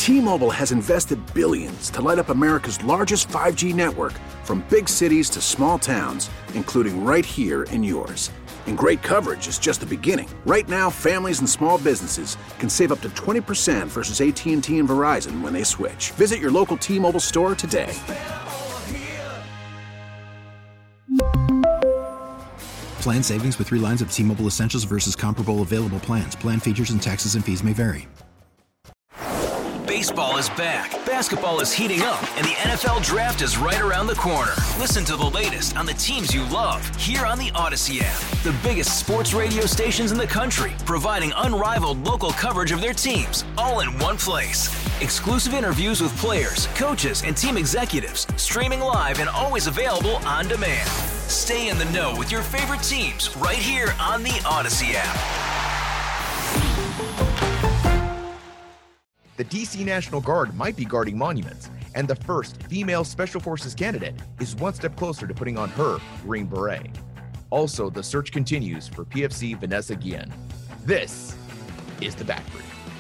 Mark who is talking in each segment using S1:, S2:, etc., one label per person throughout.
S1: T-Mobile has invested billions to light up America's largest 5G network, from big cities to small towns, including right here in yours. And great coverage is just the beginning. Right now, families and small businesses can save up to 20% versus AT&T and Verizon when they switch. Visit your local T-Mobile store today.
S2: Plan savings with 3 lines of T-Mobile Essentials versus comparable available plans. Plan features and taxes and fees may vary.
S3: Baseball is back, basketball is heating up, and the NFL Draft is right around the corner. Listen to the latest on the teams you love here on the Odyssey app. The biggest sports radio stations in the country, providing unrivaled local coverage of their teams, all in one place. Exclusive interviews with players, coaches, and team executives, streaming live and always available on demand. Stay in the know with your favorite teams right here on the Odyssey app.
S4: The DC National Guard might be guarding monuments, and the first female Special Forces candidate is one step closer to putting on her Green Beret. Also, the search continues for PFC Vanessa Guillen. This is The Backbrief.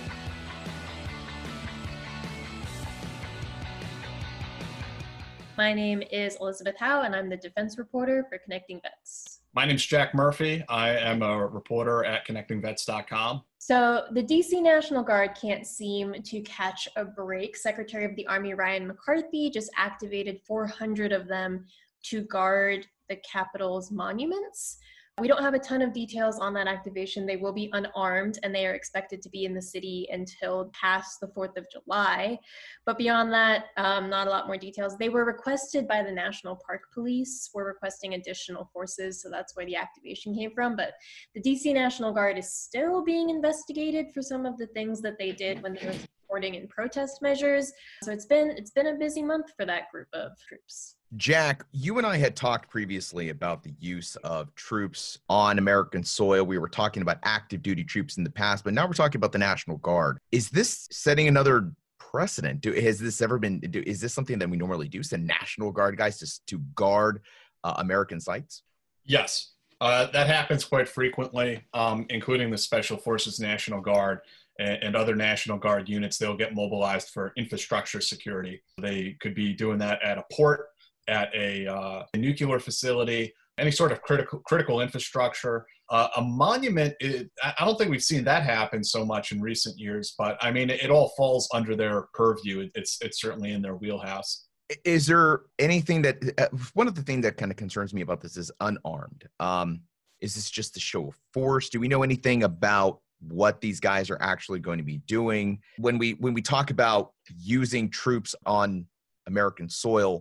S5: My name is Elizabeth Howe, and I'm the defense reporter for Connecting Vets.
S6: My name's Jack Murphy. I am a reporter at connectingvets.com.
S5: So the DC National Guard can't seem to catch a break. Secretary of the Army Ryan McCarthy just activated 400 of them to guard the Capitol's monuments. We don't have a ton of details on that activation. They will be unarmed, and they are expected to be in the city until past the 4th of July. But beyond that, not a lot more details. They were requested by the National Park Police. We're requesting additional forces, so that's where the activation came from. But the DC National Guard is still being investigated for some of the things that they did when they were supporting in protest measures. So it's been a busy month for that group of troops.
S4: Jack, you and I had talked previously about the use of troops on American soil. We were talking about active duty troops in the past, but now we're talking about the National Guard. Is this setting another precedent? Is this something that we normally do, send National Guard guys to guard American sites?
S6: Yes, that happens quite frequently, including the Special Forces National Guard and other National Guard units. They'll get mobilized for infrastructure security. They could be doing that at a port, at a nuclear facility, any sort of critical infrastructure. A monument, I don't think we've seen that happen so much in recent years, but I mean, it all falls under their purview. It's certainly in their wheelhouse.
S4: Is there anything that, one of the things that kind of concerns me about this is unarmed. Is this just a show of force? Do we know anything about what these guys are actually going to be doing? When we talk about using troops on American soil,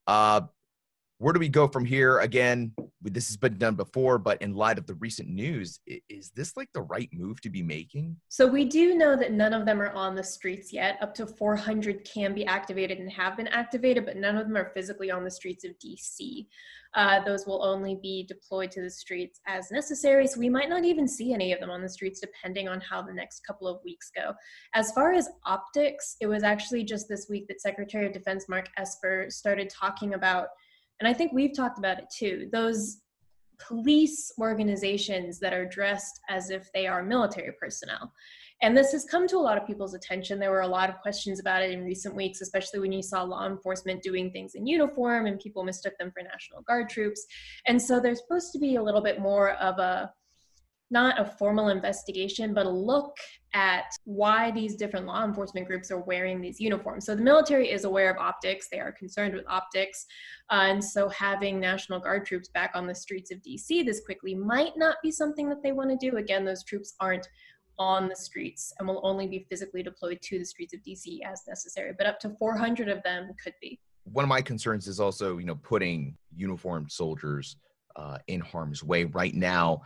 S4: where do we go from here? Again, this has been done before, but in light of the recent news, is this like the right move to be making?
S5: So we do know that none of them are on the streets yet. Up to 400 can be activated and have been activated, but none of them are physically on the streets of DC. Those will only be deployed to the streets as necessary. So we might not even see any of them on the streets, depending on how the next couple of weeks go. As far as optics, it was actually just this week that Secretary of Defense Mark Esper started talking about, and I think we've talked about it too, those police organizations that are dressed as if they are military personnel. And this has come to a lot of people's attention. There were a lot of questions about it in recent weeks, especially when you saw law enforcement doing things in uniform and people mistook them for National Guard troops. And so there's supposed to be a little bit more of a, not a formal investigation, but a look at why these different law enforcement groups are wearing these uniforms. So the military is aware of optics. They are concerned with optics. And so having National Guard troops back on the streets of DC this quickly might not be something that they want to do. Again, those troops aren't on the streets and will only be physically deployed to the streets of DC as necessary, but up to 400 of them could be.
S4: One of my concerns is also, putting uniformed soldiers in harm's way right now.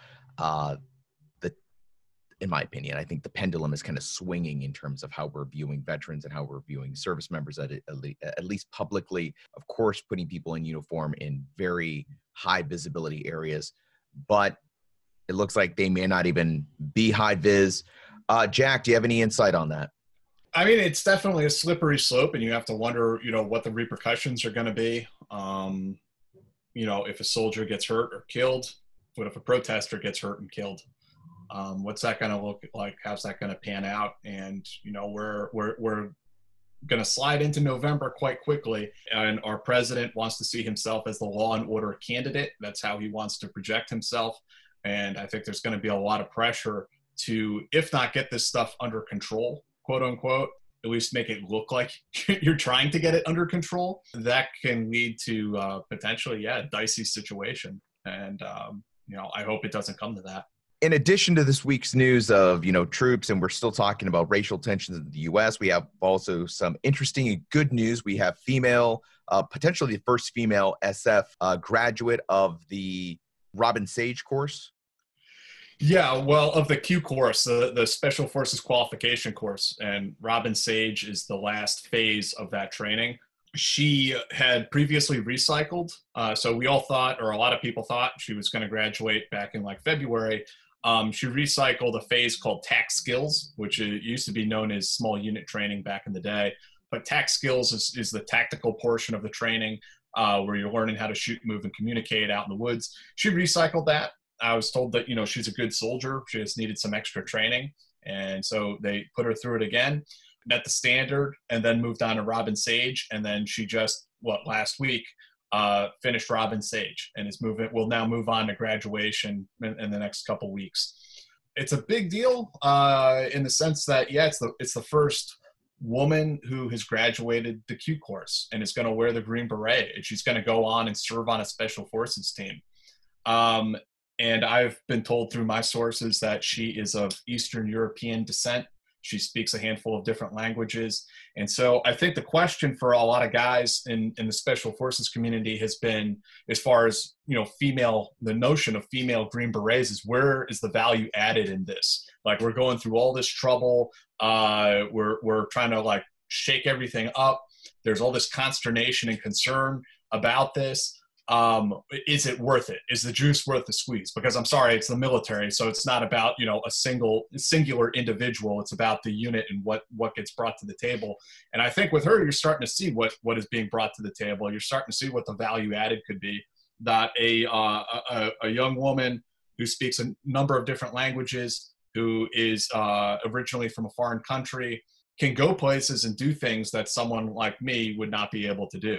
S4: In my opinion, I think the pendulum is kind of swinging in terms of how we're viewing veterans and how we're viewing service members at least publicly. Of course, putting people in uniform in very high visibility areas, but it looks like they may not even be high vis. Jack, do you have any insight on that?
S6: I mean, it's definitely a slippery slope, and you have to wonder, what the repercussions are going to be. If a soldier gets hurt or killed, what if a protester gets hurt and killed? What's that going to look like? How's that going to pan out? And, where going to slide into November quite quickly. And our president wants to see himself as the law and order candidate. That's how he wants to project himself. And I think there's going to be a lot of pressure to, if not get this stuff under control, quote unquote, at least make it look like you're trying to get it under control. That can lead to potentially, a dicey situation. And, I hope it doesn't come to that.
S4: In addition to this week's news of, troops, and we're still talking about racial tensions in the U.S., we have also some interesting and good news. We have potentially the first female SF graduate of the Robin Sage course.
S6: Yeah, well, of the Q course, the Special Forces Qualification course, and Robin Sage is the last phase of that training. She had previously recycled, so we all thought, or a lot of people thought, she was going to graduate back in February. She recycled a phase called TAC Skills, which used to be known as small unit training back in the day. But TAC Skills is the tactical portion of the training where you're learning how to shoot, move, and communicate out in the woods. She recycled that. I was told that, she's a good soldier. She just needed some extra training. And so they put her through it again, met the standard, and then moved on to Robin Sage. And then she just, last week, finished Robin Sage and will now move on to graduation in the next couple weeks. It's a big deal in the sense that, it's the first woman who has graduated the Q course and is going to wear the Green Beret, and she's going to go on and serve on a Special Forces team. And I've been told through my sources that she is of Eastern European descent. She speaks a handful of different languages. And so I think the question for a lot of guys in the Special Forces community has been, as far as, the notion of female Green Berets is, where is the value added in this? We're going through all this trouble. We're trying to shake everything up. There's all this consternation and concern about this. Is it worth it? Is the juice worth the squeeze? Because I'm sorry, it's the military, so it's not about, a singular individual. It's about the unit and what gets brought to the table. And I think with her, you're starting to see what is being brought to the table. You're starting to see what the value added could be. That a young woman who speaks a number of different languages, who is originally from a foreign country, can go places and do things that someone like me would not be able to do.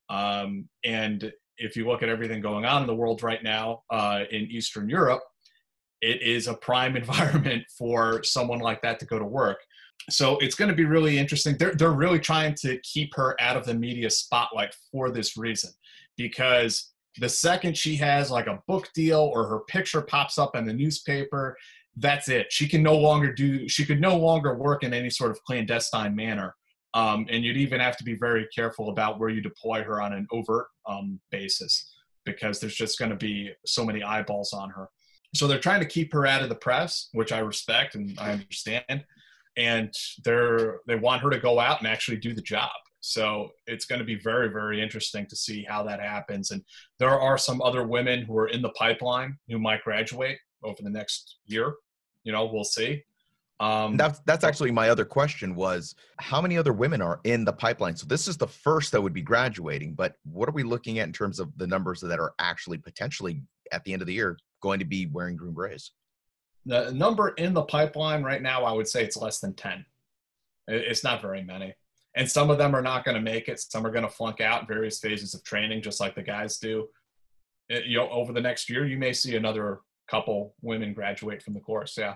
S6: And if you look at everything going on in the world right now in Eastern Europe, it is a prime environment for someone like that to go to work. So it's going to be really interesting. They're really trying to keep her out of the media spotlight for this reason, because the second she has a book deal or her picture pops up in the newspaper, that's it. She could no longer work in any sort of clandestine manner. And you'd even have to be very careful about where you deploy her on an overt basis, because there's just going to be so many eyeballs on her. So they're trying to keep her out of the press, which I respect and I understand. And they want her to go out and actually do the job. So it's going to be very, very interesting to see how that happens. And there are some other women who are in the pipeline who might graduate over the next year. We'll see.
S4: That's actually my other question was, how many other women are in the pipeline? So this is the first that would be graduating, but what are we looking at in terms of the numbers that are actually potentially at the end of the year going to be wearing Green Berets?
S6: The number in the pipeline right now, I would say it's less than 10. It's not very many. And some of them are not going to make it. Some are going to flunk out in various phases of training, just like the guys do. Over the next year, you may see another couple women graduate from the course. Yeah.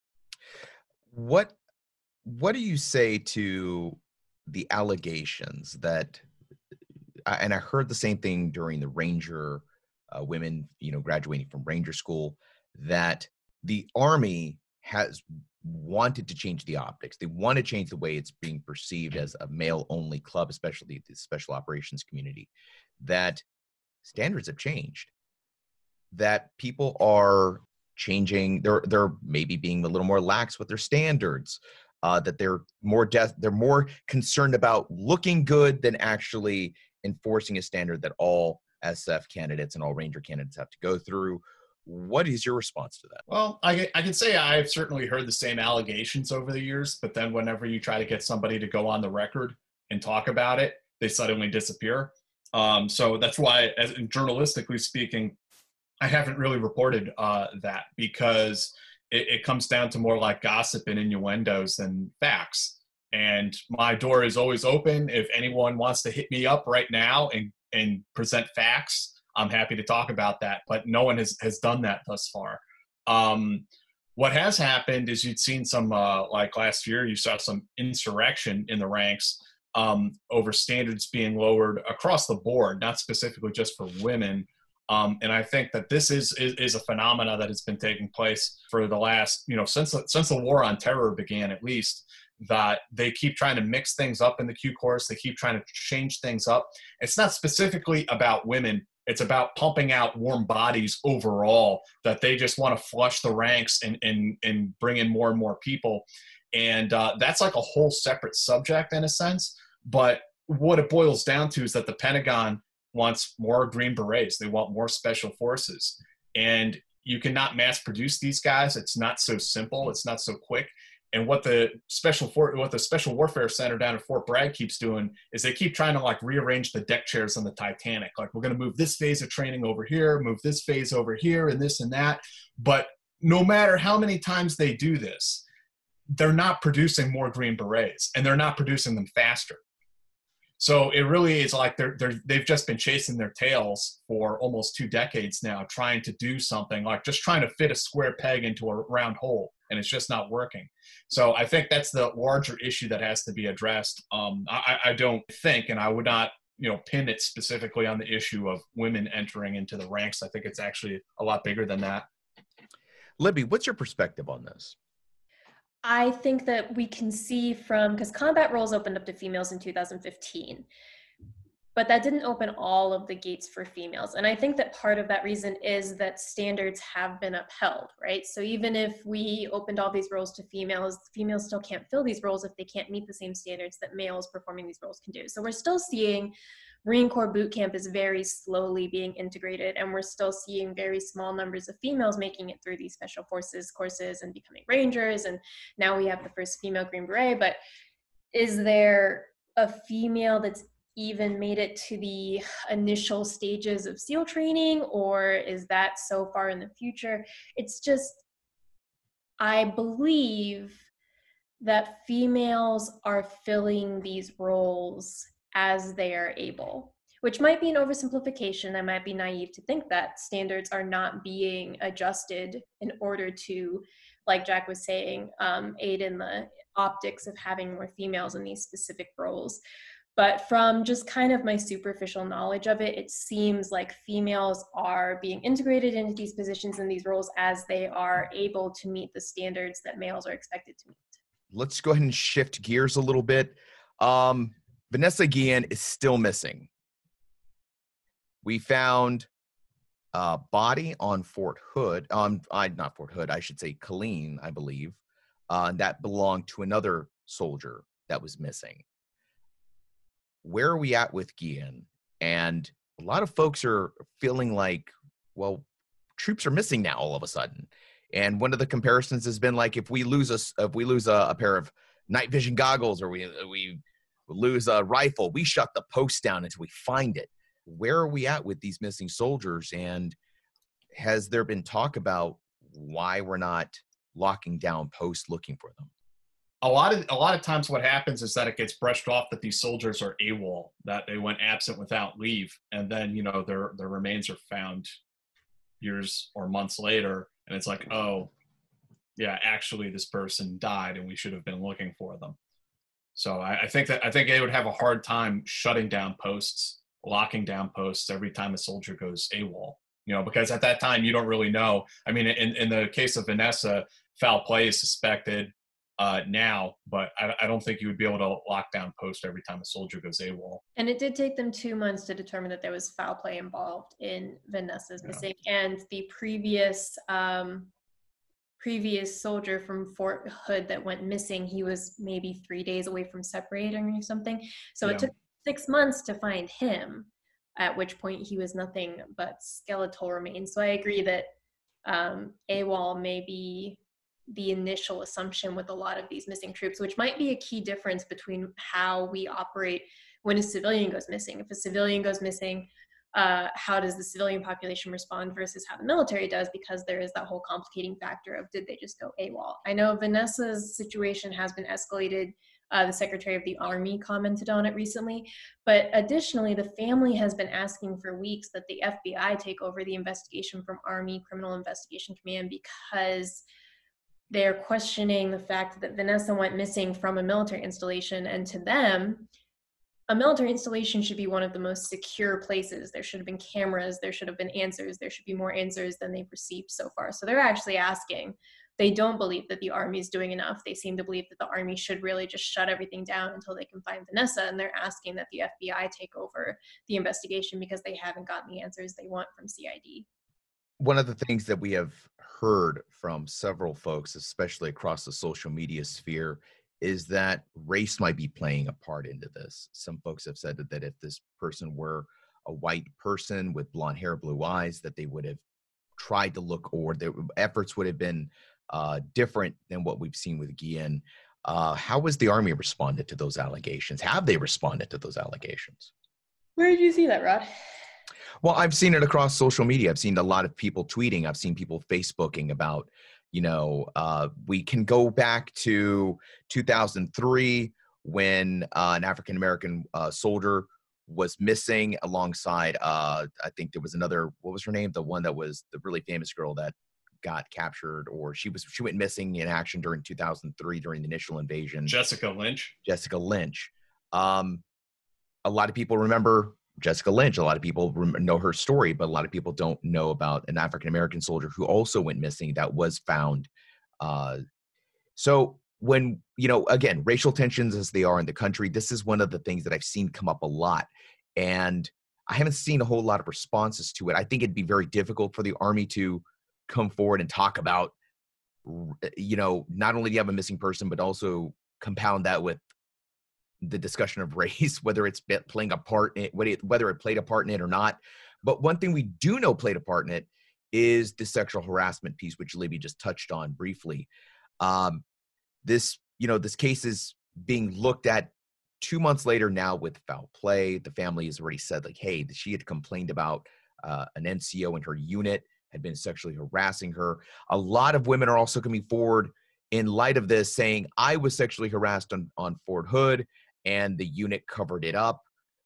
S4: What do you say to the allegations that, and I heard the same thing during the Ranger women, graduating from Ranger school, that the Army has wanted to change the optics. They want to change the way it's being perceived as a male-only club, especially the special operations community, that standards have changed, that people are changing, they're maybe being a little more lax with their standards, that they're more concerned about looking good than actually enforcing a standard that all SF candidates and all Ranger candidates have to go through. What is your response to that?
S6: Well, I can say I've certainly heard the same allegations over the years, but then whenever you try to get somebody to go on the record and talk about it, they suddenly disappear. So that's why, journalistically speaking, I haven't really reported that, because it comes down to more like gossip and innuendos than facts. And my door is always open. If anyone wants to hit me up right now and present facts, I'm happy to talk about that. But no one has done that thus far. What has happened is you'd seen some, like last year, you saw some insurrection in the ranks over standards being lowered across the board, not specifically just for women. And I think that this is a phenomena that has been taking place for the last, since the war on terror began, at least, that they keep trying to mix things up in the Q course. They keep trying to change things up. It's not specifically about women. It's about pumping out warm bodies overall, that they just want to flush the ranks and bring in more and more people. And that's like a whole separate subject in a sense. But what it boils down to is that the Pentagon wants more Green Berets. They want more special forces. And you cannot mass produce these guys. It's not so simple. It's not so quick. And what the Special Warfare Center down at Fort Bragg keeps doing is they keep trying to like rearrange the deck chairs on the Titanic. Like, we're going to move this phase of training over here, move this phase over here, and this and that. But no matter how many times they do this, they're not producing more Green Berets, and they're not producing them faster. So it really is like they've just been chasing their tails for almost 2 decades now, trying to do something, like just trying to fit a square peg into a round hole, and it's just not working. So I think that's the larger issue that has to be addressed. I don't think, and I would not, pin it specifically on the issue of women entering into the ranks. I think it's actually a lot bigger than that.
S4: Libby, what's your perspective on this?
S5: I think that we can see because combat roles opened up to females in 2015, but that didn't open all of the gates for females. And I think that part of that reason is that standards have been upheld, right? So even if we opened all these roles to females, females still can't fill these roles if they can't meet the same standards that males performing these roles can do. So we're still seeing Marine Corps boot camp is very slowly being integrated, and we're still seeing very small numbers of females making it through these special forces courses and becoming Rangers. And now we have the first female Green Beret, but is there a female that's even made it to the initial stages of SEAL training, or is that so far in the future? It's just, I believe that females are filling these roles as they are able, which might be an oversimplification. I might be naive to think that standards are not being adjusted in order to, like Jack was saying, aid in the optics of having more females in these specific roles. But from just kind of my superficial knowledge of it, it seems like females are being integrated into these positions and these roles as they are able to meet the standards that males are expected to meet.
S4: Let's go ahead and shift gears a little bit. Vanessa Guillen is still missing. We found a body on Fort Hood, not Fort Hood, I should say Killeen, I believe, that belonged to another soldier that was missing. Where are we at with Guillen? And a lot of folks are feeling like, well, troops are missing now all of a sudden. And one of the comparisons has been like, if we lose a pair of night vision goggles, or we lose a rifle, we shut the post down until we find it. Where are we at with these missing soldiers? And has there been talk about why we're not locking down posts looking for them?
S6: A lot of times what happens is that it gets brushed off that these soldiers are AWOL, that they went absent without leave. And then, their remains are found years or months later. And it's like, oh, yeah, actually this person died and we should have been looking for them. So I think they would have a hard time shutting down posts, locking down posts every time a soldier goes AWOL, because at that time you don't really know. I mean, in the case of Vanessa, foul play is suspected now, but I don't think you would be able to lock down post every time a soldier goes AWOL.
S5: And it did take them 2 months to determine that there was foul play involved in Vanessa's missing. And the previous soldier from Fort Hood that went missing, he was maybe 3 days away from separating or something. So It took 6 months to find him, at which point he was nothing but skeletal remains. So I agree that AWOL may be the initial assumption with a lot of these missing troops, which might be a key difference between how we operate when a civilian goes missing. If a civilian goes missing, how does the civilian population respond versus how the military does, because there is that whole complicating factor of, did they just go AWOL? I know Vanessa's situation has been escalated The Secretary of the Army commented on it recently. But additionally, the family has been asking for weeks that the FBI take over the investigation from Army Criminal Investigation Command, because they're questioning the fact that Vanessa went missing from a military installation. And to them, a military installation should be one of the most secure places. There should have been cameras, there should have been answers, there should be more answers than they've received so far. So they're actually asking. They don't believe that the Army is doing enough. They seem to believe that the Army should really just shut everything down until they can find Vanessa, and they're asking that the FBI take over the investigation because they haven't gotten the answers they want from CID.
S4: One of the things that we have heard from several folks, especially across the social media sphere, is that race might be playing a part into this. Some folks have said that if this person were a white person with blonde hair, blue eyes, that they would have tried to look, or their efforts would have been different than what we've seen with Guillen. How has the Army responded to those allegations? Have they responded to those allegations?
S5: Where did you see that, Rod?
S4: Well, I've seen it across social media. I've seen a lot of people tweeting. I've seen people Facebooking about, we can go back to 2003 when an African-American soldier was missing alongside, I think there was another, what was her name? The one that was the really famous girl that got captured, or she went missing in action during 2003 during the initial invasion.
S6: Jessica Lynch.
S4: A lot of people remember Jessica Lynch. A lot of people know her story, but a lot of people don't know about an African-American soldier who also went missing that was found. So when, again, racial tensions as they are in the country, this is one of the things that I've seen come up a lot. And I haven't seen a whole lot of responses to it. I think it'd be very difficult for the Army to come forward and talk about, not only do you have a missing person, but also compound that with the discussion of race, whether it's playing a part in it, whether it played a part in it or not. But one thing we do know played a part in it is the sexual harassment piece, which Libby just touched on briefly. This case is being looked at 2 months later now with foul play. The family has already said, hey, she had complained about an NCO in her unit had been sexually harassing her. A lot of women are also coming forward in light of this saying, I was sexually harassed on Fort Hood, and the unit covered it up.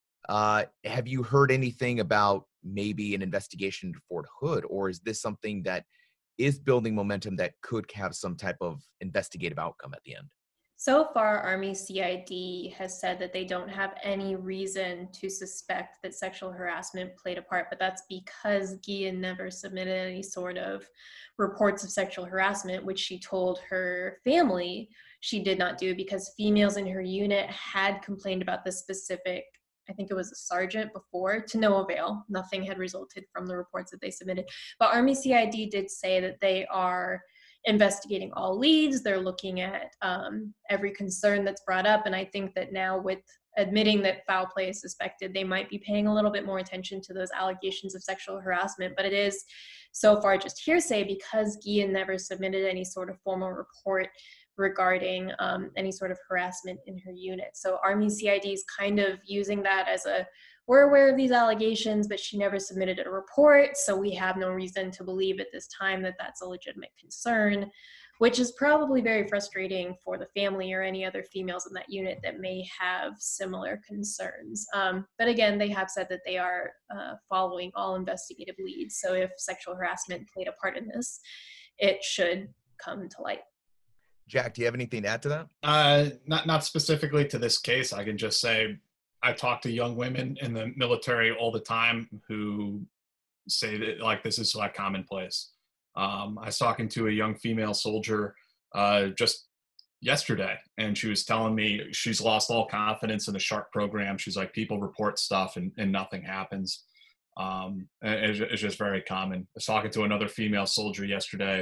S4: Have you heard anything about maybe an investigation into Fort Hood, or is this something that is building momentum that could have some type of investigative outcome at the end?
S5: So far, Army CID has said that they don't have any reason to suspect that sexual harassment played a part, but that's because Guillen never submitted any sort of reports of sexual harassment, which she told her family she did not do because females in her unit had complained about this specific, I think it was a sergeant before, to no avail. Nothing had resulted from the reports that they submitted. But Army CID did say that they are investigating all leads. They're looking at every concern that's brought up. And I think that now with admitting that foul play is suspected, they might be paying a little bit more attention to those allegations of sexual harassment. But it is so far just hearsay because Guillen never submitted any sort of formal report regarding any sort of harassment in her unit. So Army CID is kind of using that as we're aware of these allegations, but she never submitted a report, so we have no reason to believe at this time that that's a legitimate concern, which is probably very frustrating for the family or any other females in that unit that may have similar concerns. But again, they have said that they are following all investigative leads, so if sexual harassment played a part in this, it should come to light.
S4: Jack, do you have anything to add to that?
S6: Not specifically to this case. I can just say I talk to young women in the military all the time who say that this is commonplace. I was talking to a young female soldier just yesterday, and she was telling me she's lost all confidence in the SHARP program. She's like, people report stuff and nothing happens. And it's just very common. I was talking to another female soldier yesterday.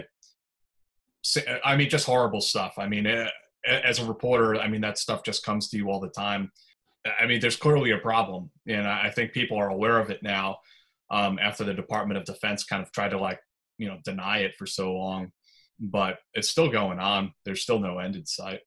S6: I mean, just horrible stuff. I mean, as a reporter, I mean, that stuff just comes to you all the time. I mean, there's clearly a problem, and I think people are aware of it now after the Department of Defense kind of tried to deny it for so long, but it's still going on. There's still no end in sight.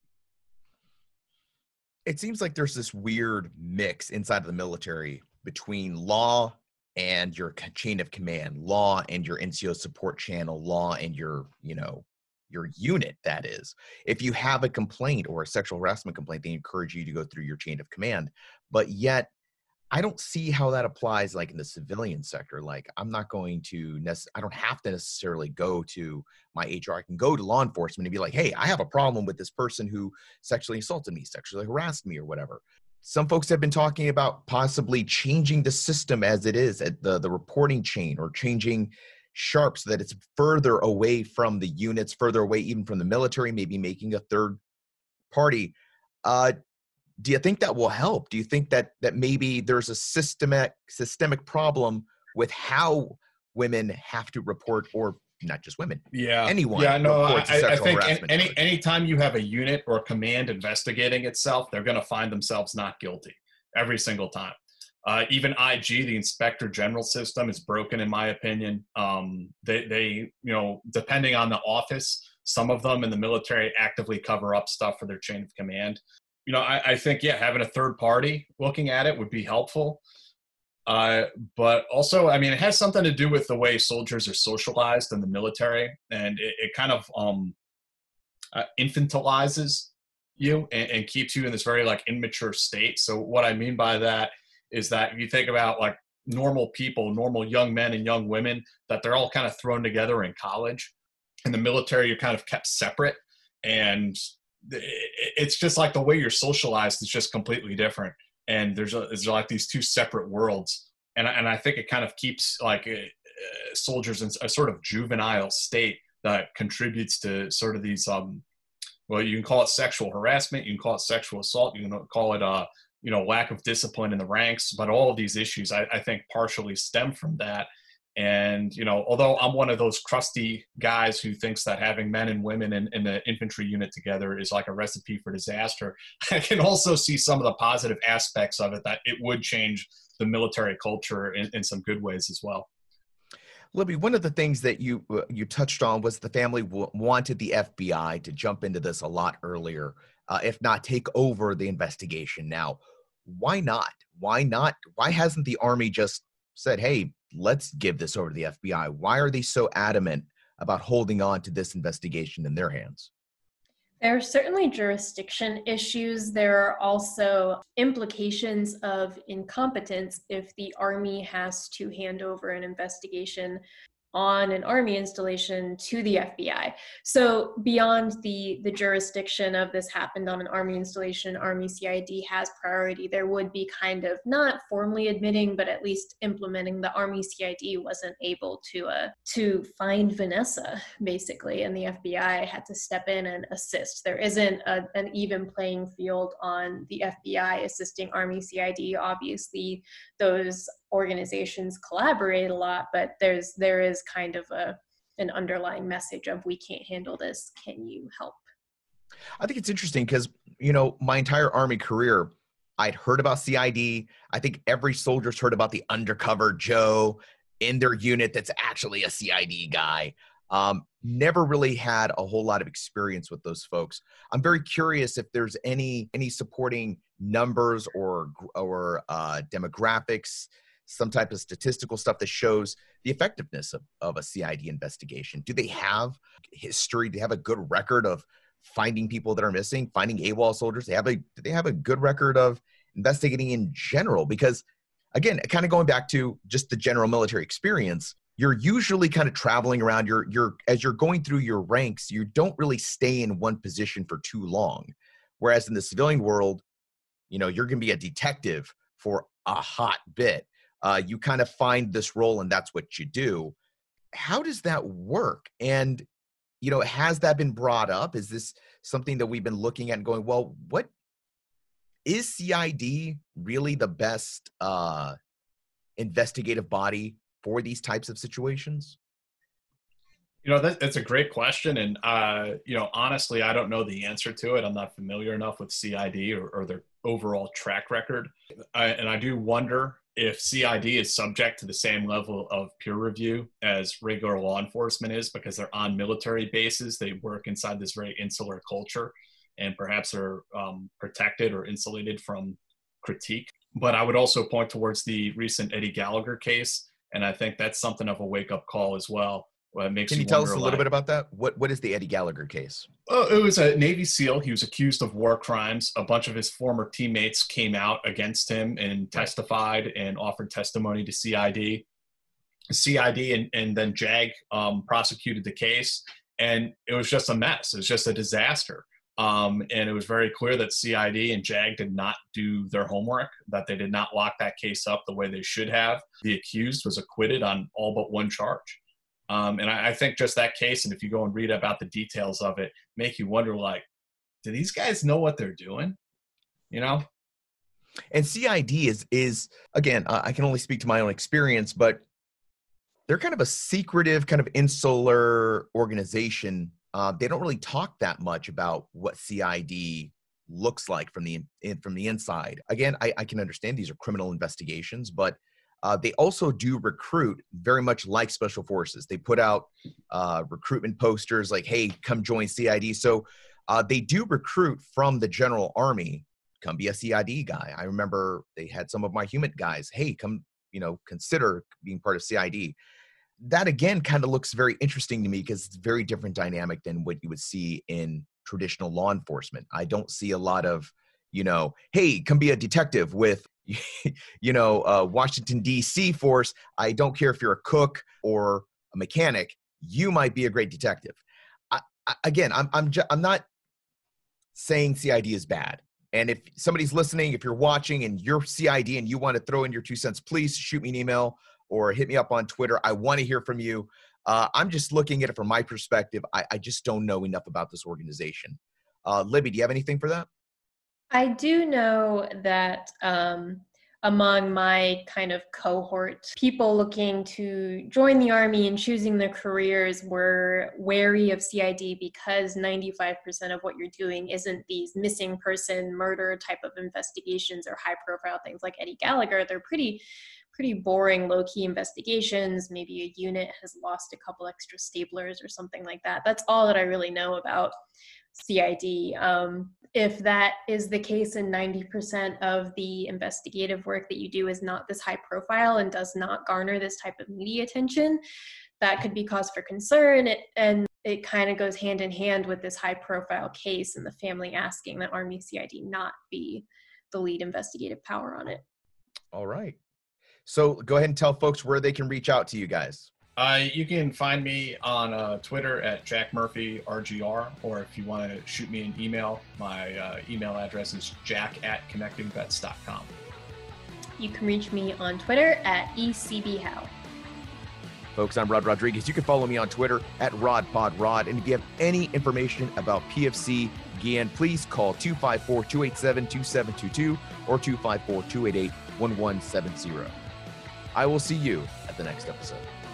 S4: It seems like there's this weird mix inside of the military between law and your chain of command, law and your NCO support channel, law and your, your unit, that is. If you have a complaint or a sexual harassment complaint, they encourage you to go through your chain of command. But yet, I don't see how that applies like in the civilian sector. Like I'm not going to I don't have to necessarily go to my HR. I can go to law enforcement and be like, hey, I have a problem with this person who sexually assaulted me, sexually harassed me or whatever. Some folks have been talking about possibly changing the system as it is at the reporting chain, or changing SHARP so that it's further away from the units, further away even from the military, maybe making a third party. Do you think that will help? Do you think that maybe there's a systemic problem with how women have to report, or not just women? Anyone.
S6: I think anytime you have a unit or a command investigating itself, they're going to find themselves not guilty every single time. Even IG, the Inspector General system, is broken in my opinion. They depending on the office, some of them in the military actively cover up stuff for their chain of command. I think, having a third party looking at it would be helpful. But also, I mean, it has something to do with the way soldiers are socialized in the military, and it kind of infantilizes you and keeps you in this very like immature state. So what I mean by that is that if you think about like normal people, normal young men and young women, that they're all kind of thrown together in college. In the military, you're kind of kept separate, and it's just like the way you're socialized is just completely different. And there's like these two separate worlds. And I think it kind of keeps like soldiers in a sort of juvenile state that contributes to sort of these, well, you can call it sexual harassment, you can call it sexual assault, you can call it, lack of discipline in the ranks. But all of these issues, I think partially stem from that. And, although I'm one of those crusty guys who thinks that having men and women in the infantry unit together is like a recipe for disaster, I can also see some of the positive aspects of it, that it would change the military culture in some good ways as well.
S4: Libby, one of the things that you touched on was the family wanted the FBI to jump into this a lot earlier, if not take over the investigation. Now, why not? Why not? Why hasn't the Army just said, hey, let's give this over to the FBI? Why are they so adamant about holding on to this investigation in their hands?
S5: There are certainly jurisdiction issues. There are also implications of incompetence if the Army has to hand over an investigation on an Army installation to the FBI. So beyond the jurisdiction of this happened on an Army installation, Army CID has priority. There would be kind of not formally admitting, but at least implementing the Army CID wasn't able to find Vanessa, basically, and the FBI had to step in and assist. There isn't an even playing field on the FBI assisting Army CID. Obviously, those organizations collaborate a lot, but there is kind of an underlying message of, we can't handle this, can you help?
S4: I think it's interesting because, my entire Army career, I'd heard about CID. I think every soldier's heard about the undercover Joe in their unit that's actually a CID guy. Never really had a whole lot of experience with those folks. I'm very curious if there's any supporting numbers or demographics, some type of statistical stuff that shows the effectiveness of a CID investigation. Do they have history? Do they have a good record of finding people that are missing, finding AWOL soldiers? Do they have a good record of investigating in general? Because again, kind of going back to just the general military experience, you're usually kind of traveling around. As you're going through your ranks, you don't really stay in one position for too long. Whereas in the civilian world, you're going to be a detective for a hot bit. You kind of find this role and that's what you do. How does that work? And, has that been brought up? Is this something that we've been looking at and going, well, what is CID really the best investigative body for these types of situations?
S6: That's a great question. And, honestly, I don't know the answer to it. I'm not familiar enough with CID or their overall track record. And I do wonder if CID is subject to the same level of peer review as regular law enforcement is, because they're on military bases. They work inside this very insular culture and perhaps are protected or insulated from critique. But I would also point towards the recent Eddie Gallagher case. And I think that's something of a wake-up call as well. makes
S4: Can you tell us a little bit about that? What is the Eddie Gallagher case?
S6: Well, it was a Navy SEAL. He was accused of war crimes. A bunch of his former teammates came out against him and testified and offered testimony to CID. And then JAG prosecuted the case, and it was just a mess. It was just a disaster. And it was very clear that CID and JAG did not do their homework, that they did not lock that case up the way they should have. The accused was acquitted on all but one charge. And I think just that case, and if you go and read about the details of it, make you wonder, like, do these guys know what they're doing? You know?
S4: And CID is again, I can only speak to my own experience, but they're kind of a secretive, kind of insular organization. They don't really talk that much about what CID looks like from the inside. Again, I can understand these are criminal investigations, but they also do recruit very much like special forces. They put out recruitment posters like, hey, come join CID. So they do recruit from the general army. Come be a CID guy. I remember they had some of my human guys, hey, come, consider being part of CID. That again kind of looks very interesting to me because it's a very different dynamic than what you would see in traditional law enforcement. I don't see a lot of, hey, come be a detective with, Washington, D.C. force. I don't care if you're a cook or a mechanic. You might be a great detective. I'm not saying CID is bad. And if somebody's listening, if you're watching and you're CID and you want to throw in your 2 cents, please shoot me an email or hit me up on Twitter. I want to hear from you. I'm just looking at it from my perspective. I just don't know enough about this organization. Libby, do you have anything for that?
S5: I do know that among my kind of cohort, people looking to join the Army and choosing their careers were wary of CID because 95% of what you're doing isn't these missing person murder type of investigations or high profile things like Eddie Gallagher. They're pretty boring, low-key investigations. Maybe a unit has lost a couple extra staplers or something like that. That's all that I really know about CID. If that is the case and 90% of the investigative work that you do is not this high profile and does not garner this type of media attention, that could be cause for concern. And it kind of goes hand in hand with this high profile case and the family asking that Army CID not be the lead investigative power on it.
S4: All right. So go ahead and tell folks where they can reach out to you guys.
S6: You can find me on Twitter at Jack Murphy RGR, or if you want to shoot me an email, my email address is jack@connectingvets.com.
S5: You can reach me on Twitter at ECBHow.
S4: Folks, I'm Rod Rodriguez. You can follow me on Twitter at RodPodRod. And if you have any information about PFC Guillen, please call 254-287-2722 or 254-288-1170. I will see you at the next episode.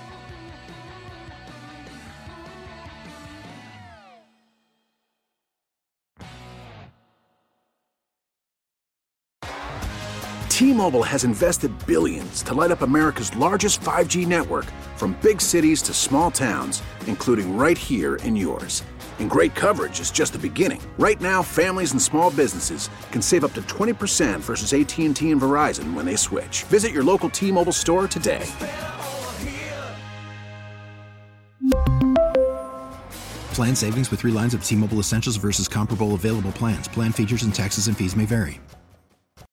S1: T-Mobile has invested billions to light up America's largest 5G network, from big cities to small towns, including right here in yours. And great coverage is just the beginning. Right now, families and small businesses can save up to 20% versus AT&T and Verizon when they switch. Visit your local T-Mobile store today.
S2: Plan savings with 3 lines of T-Mobile Essentials versus comparable available plans. Plan features and taxes and fees may vary.